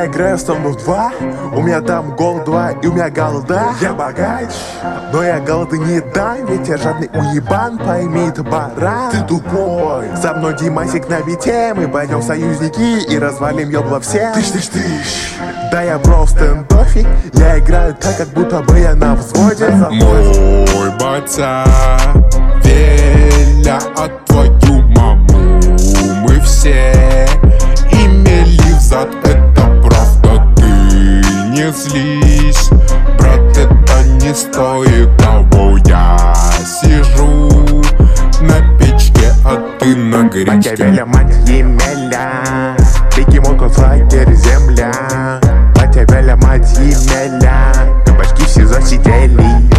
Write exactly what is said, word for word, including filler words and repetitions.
Я играю снова в два, у меня там гол два и у меня голда. Я богач, но я голоды не дам, ведь я жадный уебан, пойми это, баран. Ты тупой, со мной Димасик на бите, мы пойдем союзники и развалим ёбла всем. Тыщ-тыщ-тыщ. Да я бро в стендофе, я играю так, как будто бы я на взводе. Мой батя, Веля, а твою маму мы все имели взад, это правда, ты не злись, брат, это не стоит того. Я сижу на печке, а ты на гречке. Батя Веля, мать Емеля, бегемот, концлагерь, земля. Батя Веля, мать Емеля, кабачки в СИЗО сидели.